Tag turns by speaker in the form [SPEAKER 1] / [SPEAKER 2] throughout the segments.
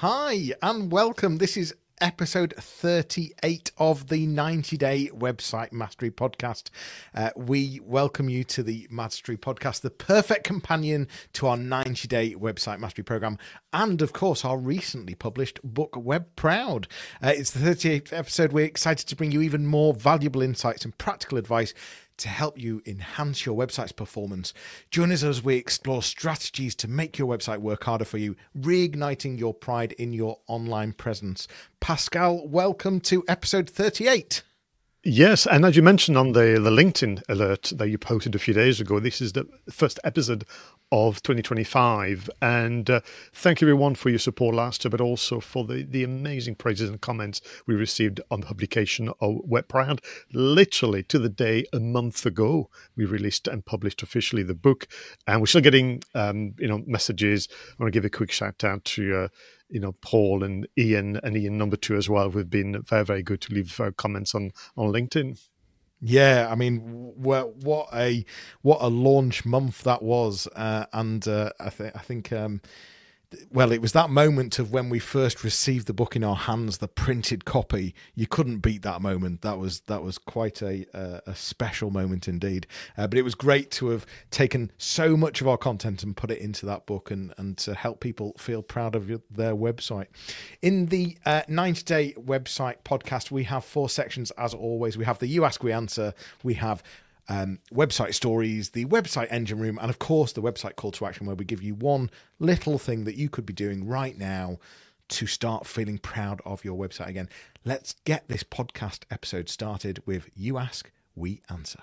[SPEAKER 1] Hi and welcome. This is episode 38 of the 90-Day Website Mastery Podcast. We welcome you to the Mastery Podcast, the perfect companion to our 90-Day Website Mastery Program, and of course our recently published book, Web Proud. It's the 38th episode. We're excited to bring you even more valuable insights and practical advice to help you enhance your website's performance. Join us as we explore strategies to make your website work harder for you, reigniting your pride in your online presence. Pascal, welcome to episode 38.
[SPEAKER 2] Yes, and as you mentioned on the LinkedIn alert that you posted a few days ago, this is the first episode of 2025. And thank you everyone for your support last year, but also for the amazing praises and comments we received on the publication of Web Proud. Literally to the day a month ago, we released and published officially the book, and we're still getting messages. I want to give a quick shout out to Paul and Ian number 2 as well, who've been very, very good to leave comments on LinkedIn.
[SPEAKER 1] Yeah, I mean, what a launch month that was, and I think it was that moment of when we first received the book in our hands, the printed copy. You couldn't beat that moment. That was quite a special moment indeed. But it was great to have taken so much of our content and put it into that book and to help people feel proud of their website. In the 90-Day Website Podcast, we have 4 sections as always. We have the You Ask, We Answer. We have website stories, the website engine room, and of course the website call to action, where we give you one little thing that you could be doing right now to start feeling proud of your website again. Let's get this podcast episode started with You Ask, We Answer.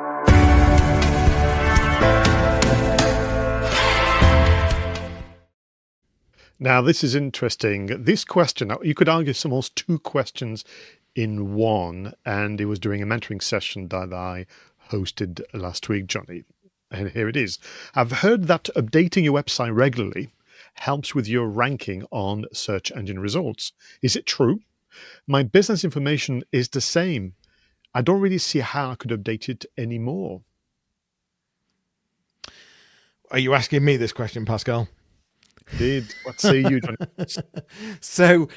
[SPEAKER 2] Now, this is interesting. This question, you could argue it's almost 2 questions in one, and it was during a mentoring session that I hosted last week, Johnny. And here it is. I've heard that updating your website regularly helps with your ranking on search engine results. Is it true? My business information is the same. I don't really see how I could update it anymore.
[SPEAKER 1] Are you asking me this question, Pascal?
[SPEAKER 2] What say you, Johnny?
[SPEAKER 1] So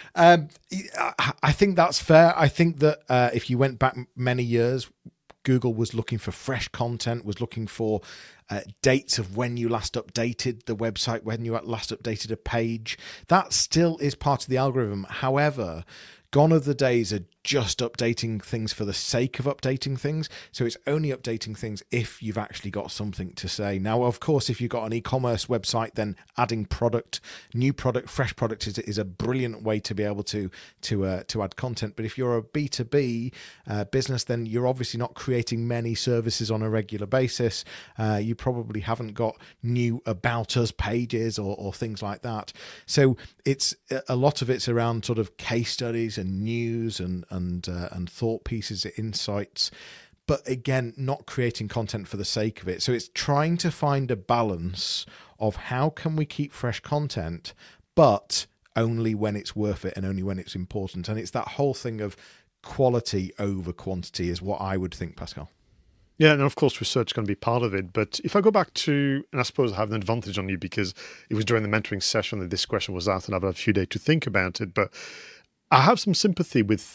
[SPEAKER 1] I think that's fair. I think that if you went back many years, Google was looking for fresh content, was looking for dates of when you last updated the website, when you last updated a page. That still is part of the algorithm. However, gone are the days of just updating things for the sake of updating things. So it's only updating things if you've actually got something to say. Now, of course, if you've got an e-commerce website, then adding product, new product, fresh product is a brilliant way to be able to add content. But if you're a B2B business, then you're obviously not creating many services on a regular basis. You probably haven't got new About Us pages or things like that. So it's a lot of it's around sort of case studies and news and thought pieces, insights, but again, not creating content for the sake of it. So it's trying to find a balance of how can we keep fresh content, but only when it's worth it and only when it's important. And it's that whole thing of quality over quantity is what I would think, Pascal.
[SPEAKER 2] Yeah, and of course, research can be part of it. But if I go back to, and I suppose I have an advantage on you because it was during the mentoring session that this question was asked and I've had a few days to think about it. But I have some sympathy with,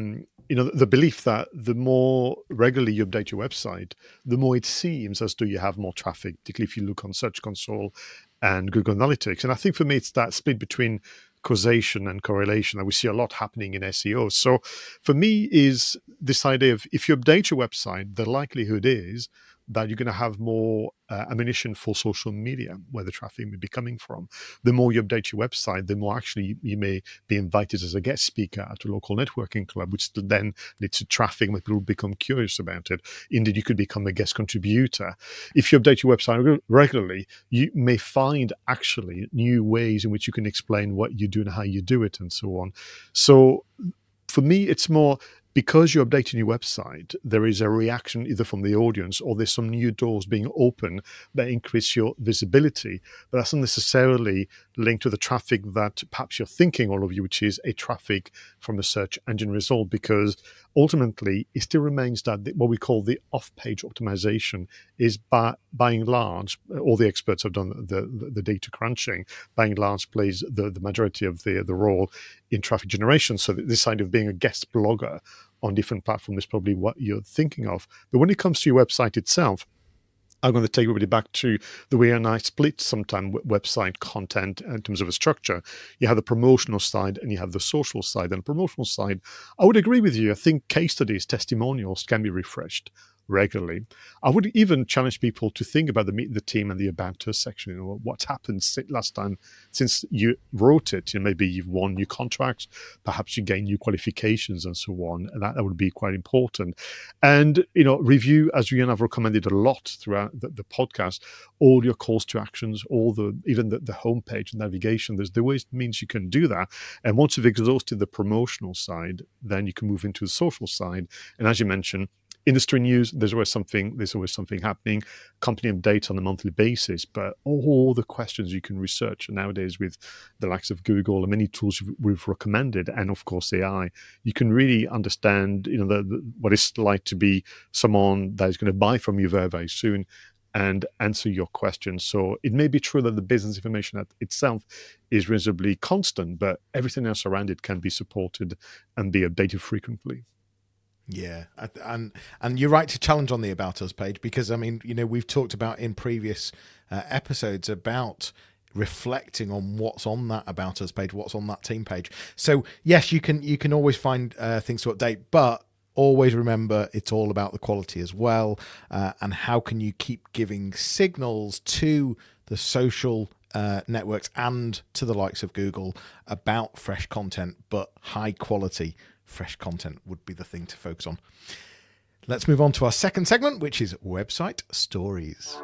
[SPEAKER 2] the belief that the more regularly you update your website, the more it seems as though you have more traffic, particularly if you look on Search Console and Google Analytics. And I think for me, it's that split between causation and correlation that we see a lot happening in SEO. So for me is this idea of if you update your website, the likelihood is that you're going to have more ammunition for social media, where the traffic may be coming from. The more you update your website, the more actually you may be invited as a guest speaker at a local networking club, which then leads to traffic when people become curious about it. Indeed, you could become a guest contributor. If you update your website regularly, you may find actually new ways in which you can explain what you do and how you do it and so on. So for me, it's more because you're updating your website, there is a reaction either from the audience or there's some new doors being opened that increase your visibility. But that's not necessarily link to the traffic that perhaps you're thinking, all of you, which is a traffic from a search engine result, because ultimately it still remains that what we call the off-page optimization is by and large, all the experts have done the data crunching, by and large plays the majority of the role in traffic generation. So this idea of being a guest blogger on different platforms is probably what you're thinking of. But when it comes to your website itself, I'm going to take everybody back to the way I split sometime website content in terms of a structure. You have the promotional side and you have the social side. And the promotional side, I would agree with you. I think case studies, testimonials can be refreshed regularly. I would even challenge people to think about the Meet the Team and the About Us section. You know, what's happened last time since you wrote it? You know, maybe you've won new contracts, perhaps you gain new qualifications and so on. And that would be quite important. And, you know, review, as you and I've recommended a lot throughout the podcast, all your calls to actions, even the homepage navigation. There's the ways means you can do that. And once you've exhausted the promotional side, then you can move into the social side. And as you mentioned, industry news, there's always something happening, company updates on a monthly basis, but all the questions you can research nowadays with the likes of Google and many tools we've recommended, and of course AI, you can really understand, you know, what it's like to be someone that is going to buy from you very, very soon and answer your questions. So it may be true that the business information itself is reasonably constant, but everything else around it can be supported and be updated frequently.
[SPEAKER 1] Yeah, and you're right to challenge on the About Us page, because I mean, you know, we've talked about in previous episodes about reflecting on what's on that About Us page, what's on that team page. So yes, you can always find things to update, but always remember it's all about the quality as well, and how can you keep giving signals to the social networks and to the likes of Google about fresh content, but high quality fresh content would be the thing to focus on. Let's move on to our second segment, which is website stories.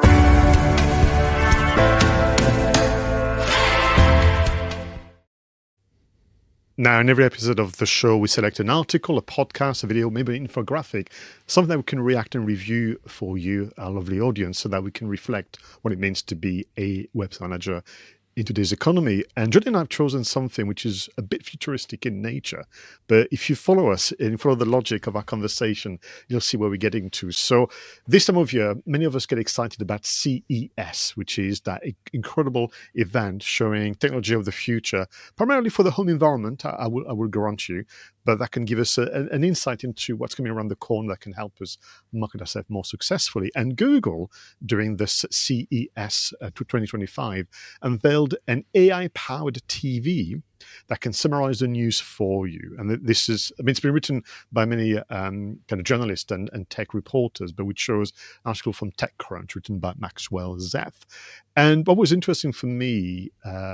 [SPEAKER 2] Now, in every episode of the show, we select an article, a podcast, a video, maybe an infographic, something that we can react and review for you, our lovely audience, so that we can reflect what it means to be a website manager in today's economy. And Jody and I have chosen something which is a bit futuristic in nature, but if you follow us and follow the logic of our conversation, you'll see where we're getting to. So this time of year, many of us get excited about CES, which is that incredible event showing technology of the future, primarily for the home environment, I will grant you, but that can give us an insight into what's coming around the corner that can help us market ourselves more successfully. And Google, during this CES 2025, unveiled an AI-powered TV that can summarize the news for you. And this is, I mean, it's been written by many kind of journalists and tech reporters, but which shows an article from TechCrunch written by Maxwell Zeff. And what was interesting for me,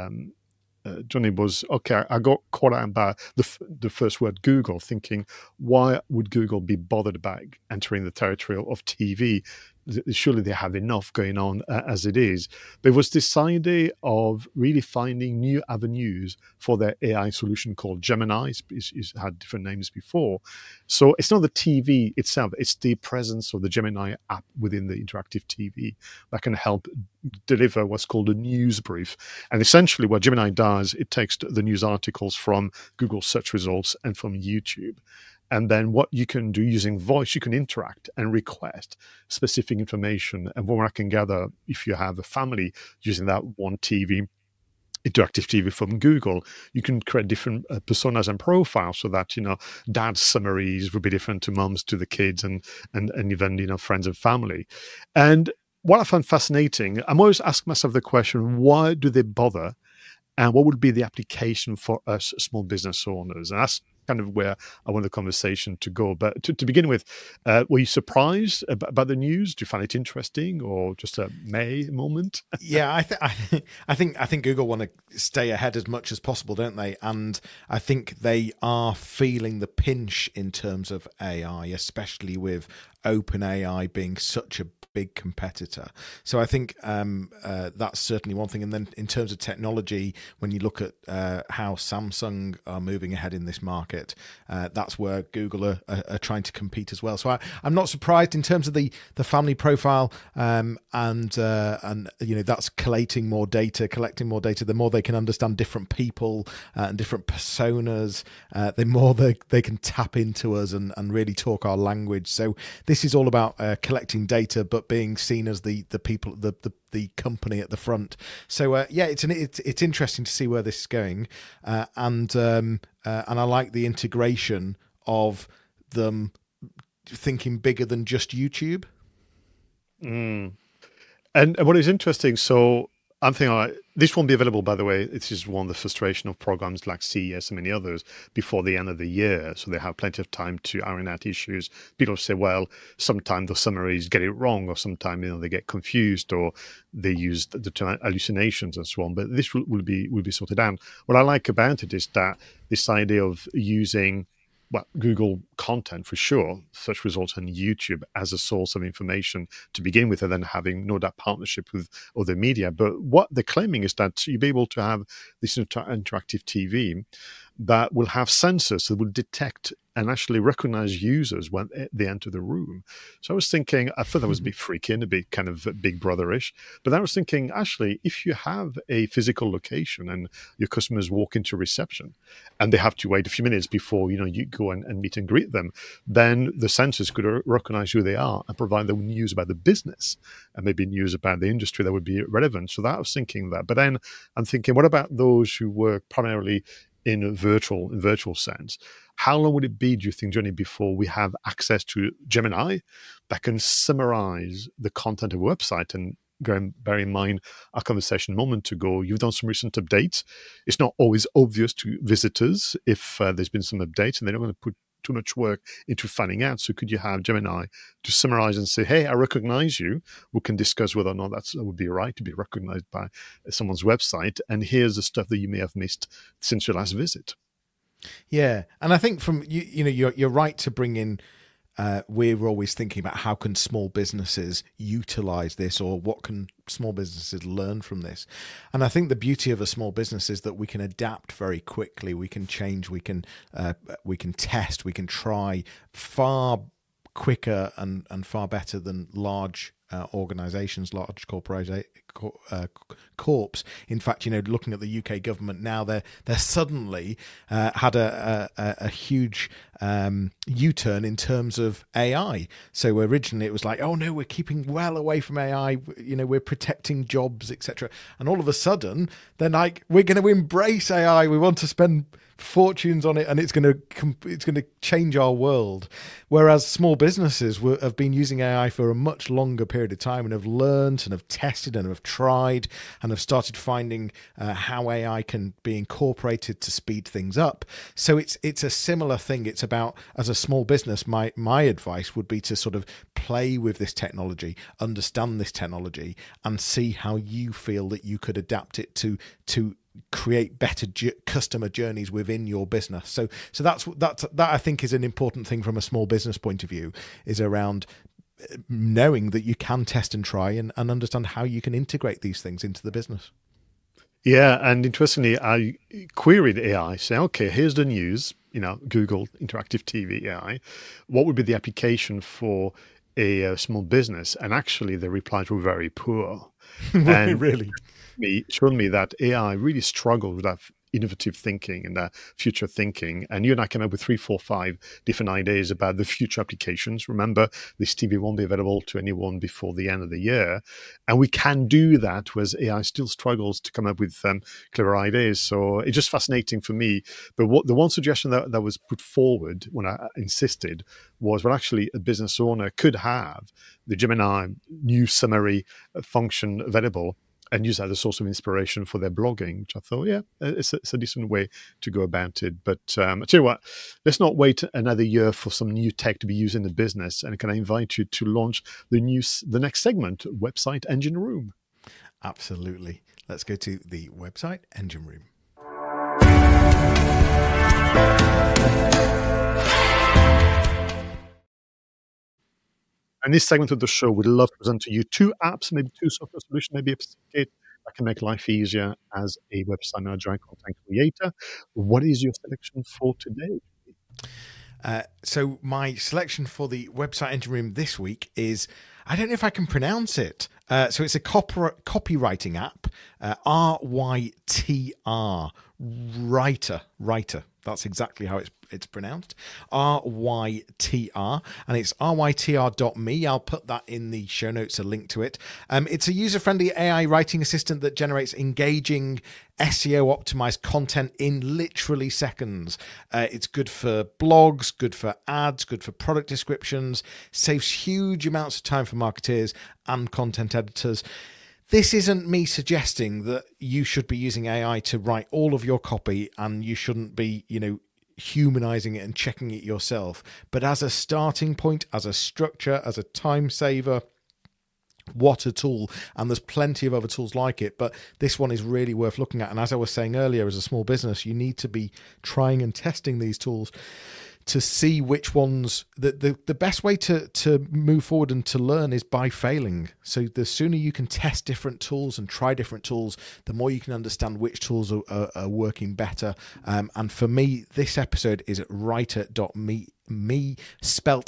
[SPEAKER 2] Johnny, was, okay, I got caught out by the first word Google, thinking, why would Google be bothered about entering the territory of TV? Surely they have enough going on as it is. But it was this idea of really finding new avenues for their AI solution called Gemini. It's had different names before. So it's not the TV itself, it's the presence of the Gemini app within the interactive TV that can help deliver what's called a news brief. And essentially what Gemini does, it takes the news articles from Google search results and from YouTube. And then what you can do using voice, you can interact and request specific information. And what I can gather, if you have a family using that one TV, interactive TV from Google, you can create different personas and profiles so that, you know, dad's summaries would be different to mums, to the kids, and even, you know, friends and family. And what I found fascinating, I'm always asking myself the question, why do they bother? And what would be the application for us small business owners? And that's kind of where I want the conversation to go. But to begin with, were you surprised about the news? Do you find it interesting, or just a May moment?
[SPEAKER 1] Yeah, I think Google want to stay ahead as much as possible, don't they? And I think they are feeling the pinch in terms of AI, especially with OpenAI being such a big competitor. So I think that's certainly one thing. And then in terms of technology, when you look at how Samsung are moving ahead in this market, that's where Google are trying to compete as well. So I'm not surprised in terms of the family profile, and that's collecting more data. The more they can understand different people and different personas, the more they can tap into us and really talk our language. So this is all about collecting data, but being seen as the people, the company at the front. So it's interesting to see where this is going, and I like the integration of them thinking bigger than just YouTube.
[SPEAKER 2] And what is interesting, so I'm thinking this won't be available, by the way. This is one of the frustration of programs like CES and many others before the end of the year. So they have plenty of time to iron out issues. People say, well, sometimes the summaries get it wrong, or sometimes they get confused, or they use the term hallucinations and so on. But this will be sorted out. What I like about it is that this idea of using Google content for sure, search results on YouTube as a source of information to begin with, and then having no doubt partnership with other media. But what they're claiming is that you'll be able to have this interactive TV that will have sensors that will detect and actually recognize users when they enter the room. So I was thinking, I thought that was a bit freaky and a bit kind of Big Brother-ish. But I was thinking, actually, if you have a physical location and your customers walk into reception and they have to wait a few minutes before you go and meet and greet them, then the sensors could recognize who they are and provide them news about the business and maybe news about the industry that would be relevant. So that I was thinking that. But then I'm thinking, what about those who work primarily in a virtual sense? How long would it be, do you think, Johnny, before we have access to Gemini that can summarize the content of a website? And bear in mind our conversation a moment ago, you've done some recent updates. It's not always obvious to visitors if there's been some updates, and they're not going to put too much work into finding out. So could you have Gemini to summarize and say, hey, I recognize you. We can discuss whether or not that would be right to be recognized by someone's website. And here's the stuff that you may have missed since your last visit.
[SPEAKER 1] Yeah. And I think from, you're right to bring in, we're always thinking about how can small businesses utilize this, or what can small businesses learn from this. And I think the beauty of a small business is that we can adapt very quickly. We can change, we can test, we can try far quicker and far better than large organizations, large corps. In fact, looking at the UK government now, they're suddenly had a huge U-turn in terms of AI. So originally it was like, oh no, we're keeping well away from AI, we're protecting jobs, etc. And all of a sudden they're like, we're going to embrace AI, we want to spend fortunes on it, and it's going to change our world. Whereas small businesses have been using AI for a much longer period of time and have learned and have tested and have tried and have started finding how AI can be incorporated to speed things up. So it's a similar thing. It's about, as a small business, my advice would be to sort of play with this technology, understand this technology, and see how you feel that you could adapt it to create better customer journeys within your business. So that I think is an important thing from a small business point of view, is around knowing that you can test and try and understand how you can integrate these things into the business.
[SPEAKER 2] Yeah, and interestingly, I queried AI, saying, okay, here's the news, Google Interactive TV AI. What would be the application for a small business? And actually, the replies were very poor. And
[SPEAKER 1] really?
[SPEAKER 2] Showed me that AI really struggles with that innovative thinking and that future thinking. And you and I came up with 3, 4, 5 different ideas about the future applications. Remember, this TV won't be available to anyone before the end of the year. And we can do that, whereas AI still struggles to come up with clever ideas. So it's just fascinating for me. But the one suggestion that was put forward when I insisted was, well, actually a business owner could have the Gemini news summary function available and use that as a source of inspiration for their blogging, which I thought, yeah, it's a decent way to go about it. But I tell you what, let's not wait another year for some new tech to be used in the business. And can I invite you to launch the next segment, Website Engine Room?
[SPEAKER 1] Absolutely. Let's go to the Website Engine Room.
[SPEAKER 2] And this segment of the show, we'd love to present to you 2 apps, maybe 2 software solutions, maybe a certificate that can make life easier as a website manager and content creator. What is your selection for today?
[SPEAKER 1] So my selection for the website engine room this week is, I don't know if I can pronounce it. So it's a copywriting app, RYTR, Writer. That's exactly how it's pronounced, RYTR, and it's rytr.me. I'll put that in the show notes, a link to it. It's a user-friendly AI writing assistant that generates engaging SEO-optimized content in literally seconds. It's good for blogs, good for ads, good for product descriptions, saves huge amounts of time for marketers and content editors. This isn't me suggesting that you should be using AI to write all of your copy and you shouldn't be, humanizing it and checking it yourself. But as a starting point, as a structure, as a time saver, what a tool. And there's plenty of other tools like it, but this one is really worth looking at. And as I was saying earlier, as a small business, you need to be trying and testing these tools to see which ones. The best way to move forward and to learn is by failing. So the sooner you can test different tools and try different tools, the more you can understand which tools are working better. And for me, this episode is at writer.me, spelt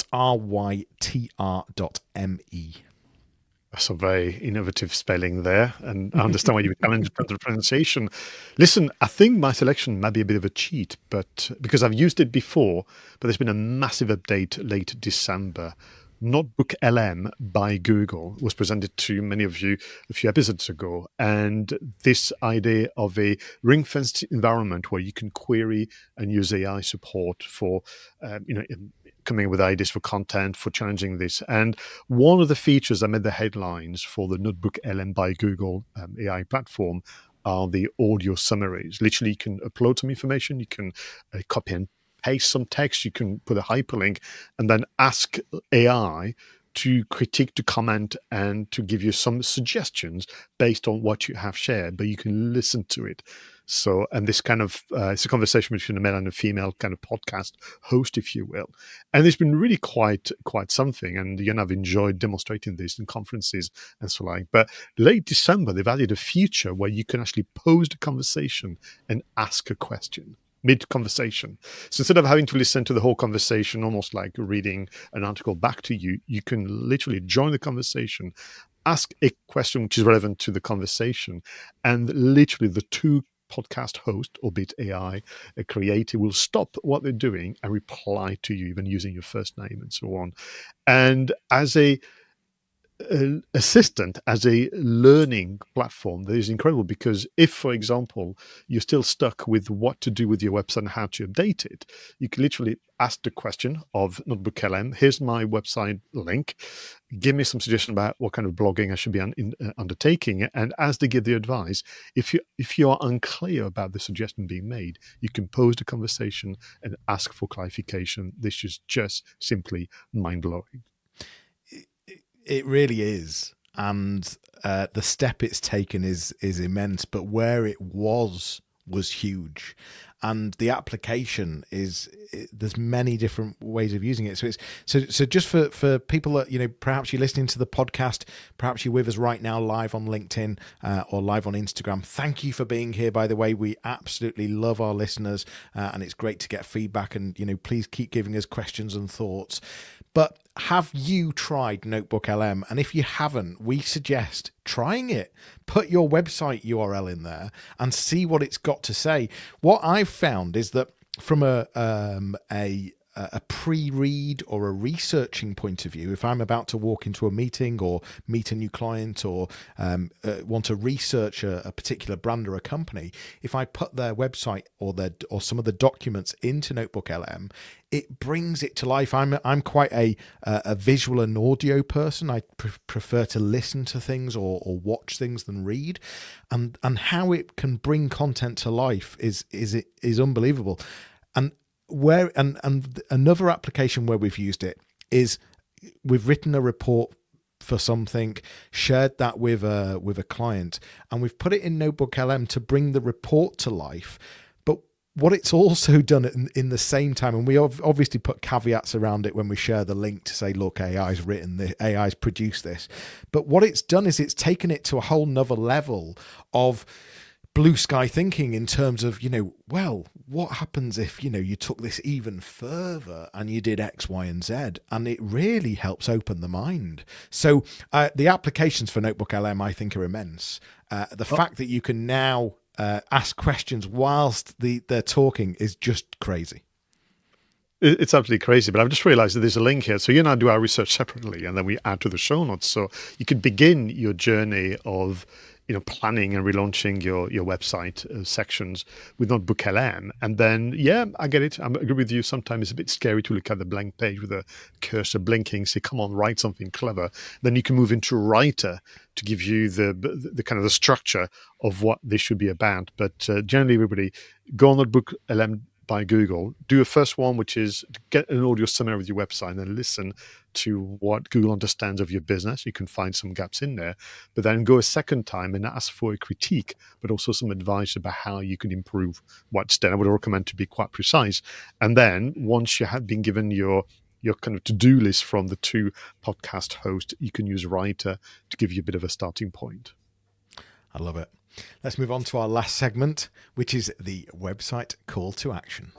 [SPEAKER 1] RYTR.me.
[SPEAKER 2] That's a very innovative spelling there, and I understand why you were challenged with the pronunciation. Listen, I think my selection might be a bit of a cheat, but because I've used it before, but there's been a massive update late December. Notebook LM by Google was presented to many of you a few episodes ago, and this idea of a ring-fenced environment where you can query and use AI support for, coming up with ideas for content, for challenging this. And one of the features that made the headlines for the Notebook LM by Google AI platform are the audio summaries. Literally, you can upload some information, you can copy and paste some text, you can put a hyperlink, and then ask AI to critique, to comment, and to give you some suggestions based on what you have shared, but you can listen to it. So, and this kind of, it's a conversation between a male and a female kind of podcast host, if you will. And it's been really quite something. And, I've enjoyed demonstrating this in conferences and so like. But late December, they've added a feature where you can actually pose the conversation and ask a question mid-conversation. So instead of having to listen to the whole conversation, almost like reading an article back to you, you can literally join the conversation, ask a question which is relevant to the conversation, and literally the two podcast host, albeit AI, a creator, will stop what they're doing and reply to you, even using your first name and so on. And as a assistant, as a learning platform, that is incredible, because if, for example, you're still stuck with what to do with your website and how to update it, you can literally ask the question of Notebook LM, here's my website link, give me some suggestion about what kind of blogging I should be undertaking. And as they give the advice, if you are unclear about the suggestion being made, you can pose the conversation and ask for clarification. This is just simply mind-blowing.
[SPEAKER 1] It really is, and the step it's taken is immense. But where it was huge, and the application there's many different ways of using it. So it's so just for people that perhaps you're listening to the podcast, perhaps you're with us right now live on LinkedIn or live on Instagram. Thank you for being here. By the way, we absolutely love our listeners, and it's great to get feedback. And please keep giving us questions and thoughts. But have you tried Notebook LM? And if you haven't, we suggest trying it. Put your website URL in there and see what it's got to say. What I've found is that from a pre-read or a researching point of view, if I'm about to walk into a meeting or meet a new client or want to research a particular brand or a company, if I put their website or some of the documents into Notebook LM, it brings it to life. I'm quite a visual and audio person. I prefer to listen to things or watch things than read, and how it can bring content to life is unbelievable. And another application where we've used it is we've written a report for something, shared that with a client, and we've put it in Notebook LM to bring the report to life. But what it's also done in the same time, and we obviously put caveats around it when we share the link to say, look, AI's written this, AI's produced this. But what it's done is it's taken it to a whole nother level of blue sky thinking in terms of, well, what happens if, you took this even further and you did X, Y, and Z? And it really helps open the mind. So the applications for Notebook LM, I think, are immense. The fact that you can now ask questions whilst they're talking is just crazy.
[SPEAKER 2] It's absolutely crazy, but I've just realized that there's a link here. So you and I do our research separately, and then we add to the show notes. So you could begin your journey of planning and relaunching your website sections with Notebook LM. And then, I get it. I agree with you. Sometimes it's a bit scary to look at the blank page with a cursor blinking, say, come on, write something clever. Then you can move into Writer to give you the kind of the structure of what they should be about. But generally, everybody, go on Notebook LM by Google, do a first one, which is get an audio summary of your website and then listen to what Google understands of your business. You can find some gaps in there, but then go a second time and ask for a critique, but also some advice about how you can improve what's done. I would recommend to be quite precise. And then once you have been given your kind of to-do list from the two podcast hosts, you can use Writer to give you a bit of a starting point.
[SPEAKER 1] I love it. Let's move on to our last segment, which is the website call to action.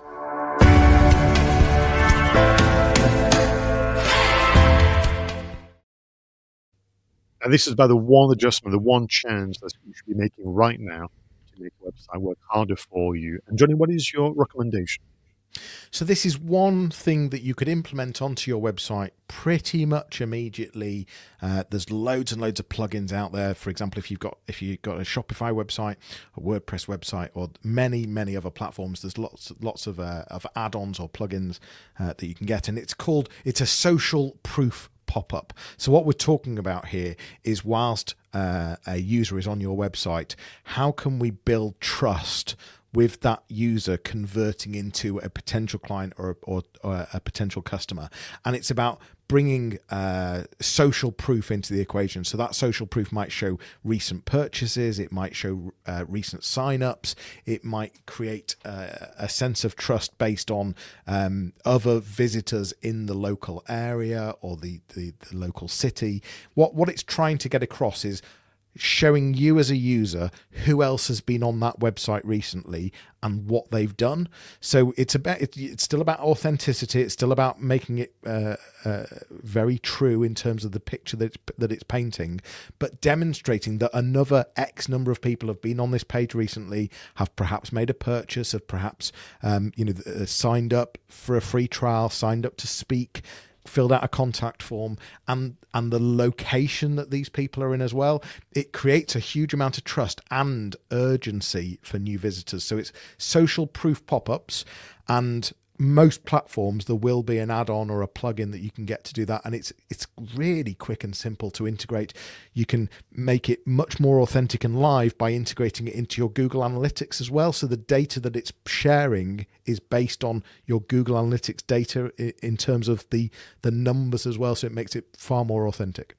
[SPEAKER 2] And this is about the one adjustment, the one change that you should be making right now to make the website work harder for you. And Johnny, what is your recommendation?
[SPEAKER 1] So this is one thing that you could implement onto your website pretty much immediately. There's loads and loads of plugins out there. For example, if you've got a Shopify website, a WordPress website, or many other platforms, there's lots of add-ons or plugins that you can get, and it's a social proof pop-up. So what we're talking about here is whilst a user is on your website, how can we build trust with that user converting into a potential client or a potential customer? And it's about bringing social proof into the equation. So that social proof might show recent purchases, it might show recent signups, it might create a sense of trust based on other visitors in the local area or the local city. What it's trying to get across is showing you as a user who else has been on that website recently and what they've done. So it's still about authenticity. It's still about making it very true in terms of the picture that it's painting, but demonstrating that another X number of people have been on this page recently, have perhaps made a purchase, have perhaps signed up for a free trial, signed up to speak, filled out a contact form, and the location that these people are in as well. It creates a huge amount of trust and urgency for new visitors. So it's social proof pop-ups, and most platforms there will be an add-on or a plugin that you can get to do that, and it's really quick and simple to integrate. You can make it much more authentic and live by integrating it into your Google Analytics as well. So the data that it's sharing is based on your Google Analytics data in terms of the numbers as well, so it makes it far more authentic.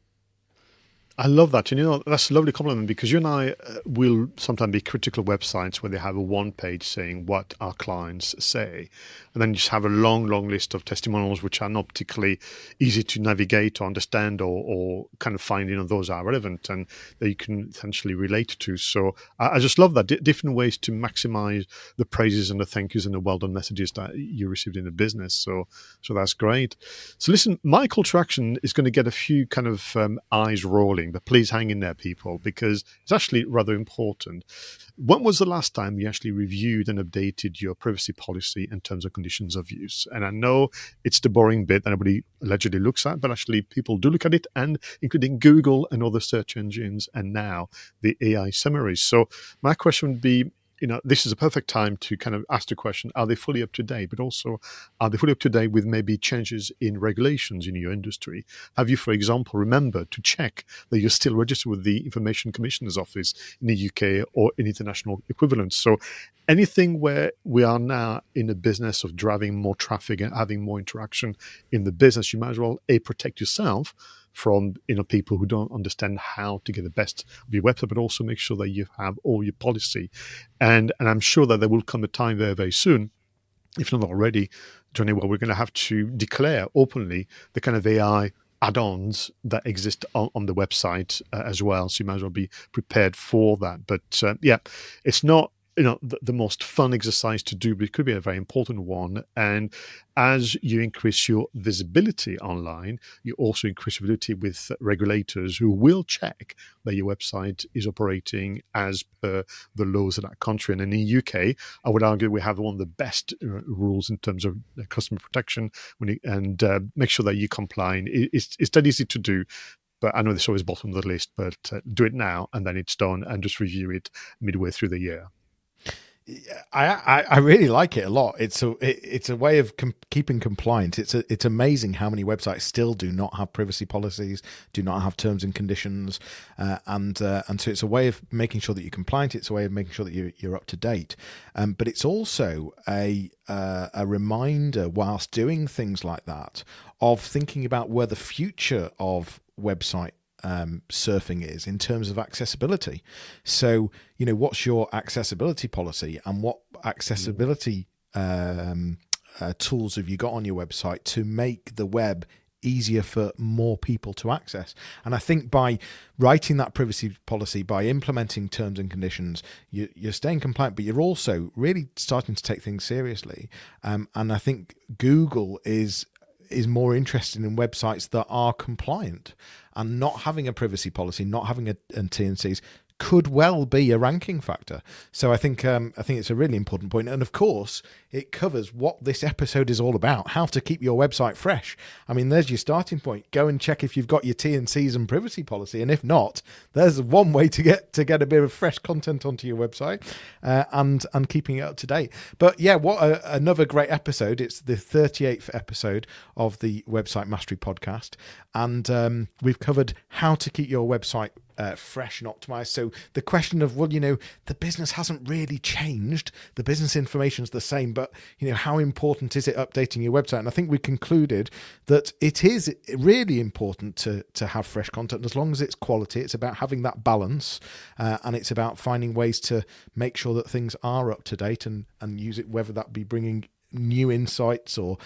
[SPEAKER 2] I love that. And that's a lovely compliment, because you and I will sometimes be critical of websites where they have a one page saying what our clients say. And then you just have a long list of testimonials which are not particularly easy to navigate or understand or kind of find, those are relevant and that you can essentially relate to. So I just love that. Different ways to maximize the praises and the thank yous and the well done messages that you received in the business. So that's great. So listen, my call to action is going to get a few kind of eyes rolling. But please hang in there, people, because it's actually rather important. When was the last time you actually reviewed and updated your privacy policy and terms and conditions of use? And I know it's the boring bit that nobody allegedly looks at, but actually people do look at it, and including Google and other search engines, and now the AI summaries. So my question would be, this is a perfect time to kind of ask the question, are they fully up to date? But also, are they fully up to date with maybe changes in regulations in your industry? Have you, for example, remembered to check that you're still registered with the Information Commissioner's Office in the UK or in international equivalents? So anything where we are now in a business of driving more traffic and having more interaction in the business, you might as well, protect yourself, from people who don't understand how to get the best of your website, but also make sure that you have all your policy. And I'm sure that there will come a time very, very soon, if not already, Johnny, where we're going to have to declare openly the kind of AI add-ons that exist on the website as well. So you might as well be prepared for that. But it's not the most fun exercise to do, but it could be a very important one. And as you increase your visibility online, you also increase visibility with regulators who will check that your website is operating as per the laws of that country. And in the UK, I would argue we have one of the best rules in terms of customer protection and make sure that you comply. It's that easy to do. But I know it's always bottom of the list, but do it now and then it's done, and just review it midway through the year.
[SPEAKER 1] I really like it a lot. It's a way of keeping compliant. It's amazing how many websites still do not have privacy policies, do not have terms and conditions, and so it's a way of making sure that you're compliant. It's a way of making sure that you're up to date. But it's also a reminder, whilst doing things like that, of thinking about where the future of website surfing is in terms of accessibility. So, what's your accessibility policy, and what accessibility tools have you got on your website to make the web easier for more people to access? And I think by writing that privacy policy, by implementing terms and conditions, you're staying compliant, but you're also really starting to take things seriously. And I think Google is more interested in websites that are compliant, and not having a privacy policy, not having a T&Cs could well be a ranking factor. So I think it's a really important point. And of course, it covers what this episode is all about: how to keep your website fresh. I mean, there's your starting point. Go and check if you've got your T&Cs and privacy policy, and if not, there's one way to get a bit of fresh content onto your website, and keeping it up to date. But yeah, what another great episode! It's the 38th episode of the Website Mastery podcast, and we've covered how to keep your website fresh and optimized. So the question of, the business hasn't really changed, the business information is the same, but how important is it updating your website? And I think we concluded that it is really important to have fresh content, as long as it's quality. It's about having that balance, and it's about finding ways to make sure that things are up to date and use it, whether that be bringing new insights or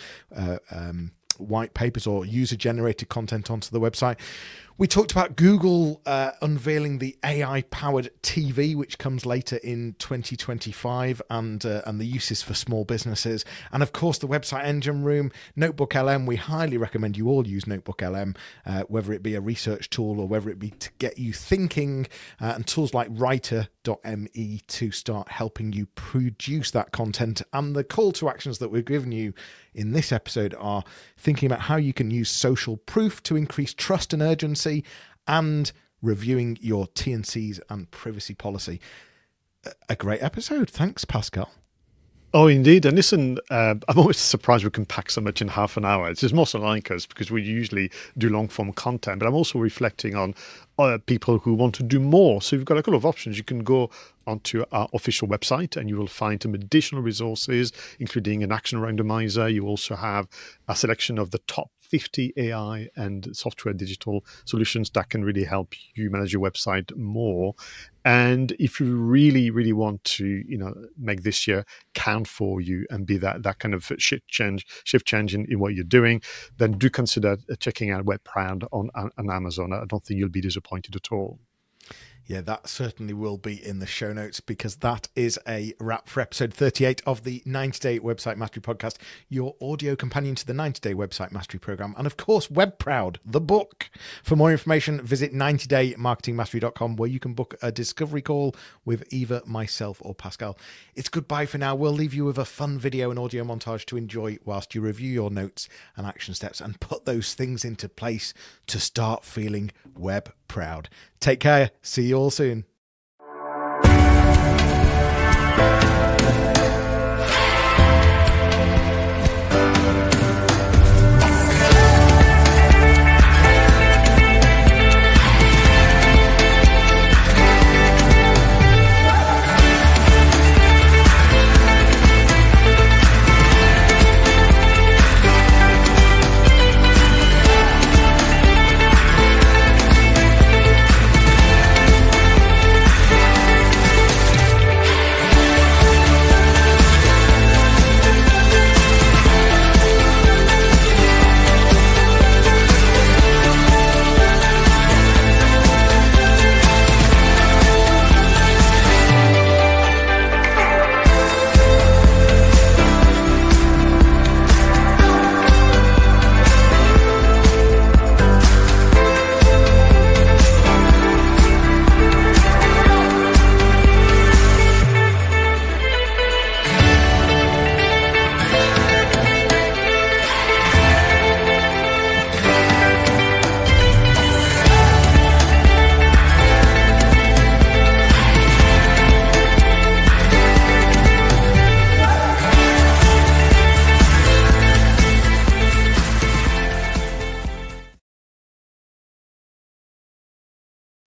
[SPEAKER 1] white papers or user-generated content onto the website. We talked about Google unveiling the AI-powered TV, which comes later in 2025, and the uses for small businesses. And of course, the Website Engine Room, Notebook LM. We highly recommend you all use Notebook LM, whether it be a research tool or whether it be to get you thinking, and tools like Writer.me to start helping you produce that content. And the call to actions that we've given you in this episode are thinking about how you can use social proof to increase trust and urgency, and reviewing your T&Cs and privacy policy. A great episode. Thanks, Pascal.
[SPEAKER 2] Oh, indeed. And listen, I'm always surprised we can pack so much in half an hour. It's just mostly like us, because we usually do long form content, but I'm also reflecting on people who want to do more. So you've got a couple of options. You can go onto our official website and you will find some additional resources, including an action randomizer. You also have a selection of the top 50 AI and software digital solutions that can really help you manage your website more. And if you really, really want to, make this year count for you and be that kind of shift change in what you're doing, then do consider checking out WebProud on Amazon. I don't think you'll be disappointed at all.
[SPEAKER 1] Yeah, that certainly will be in the show notes, because that is a wrap for episode 38 of the 90-Day Website Mastery Podcast, your audio companion to the 90-Day Website Mastery Program. And of course, WebProud, the book. For more information, visit 90daymarketingmastery.com, where you can book a discovery call with either myself or Pascal. It's goodbye for now. We'll leave you with a fun video and audio montage to enjoy whilst you review your notes and action steps and put those things into place to start feeling web proud. Take care. See you all soon.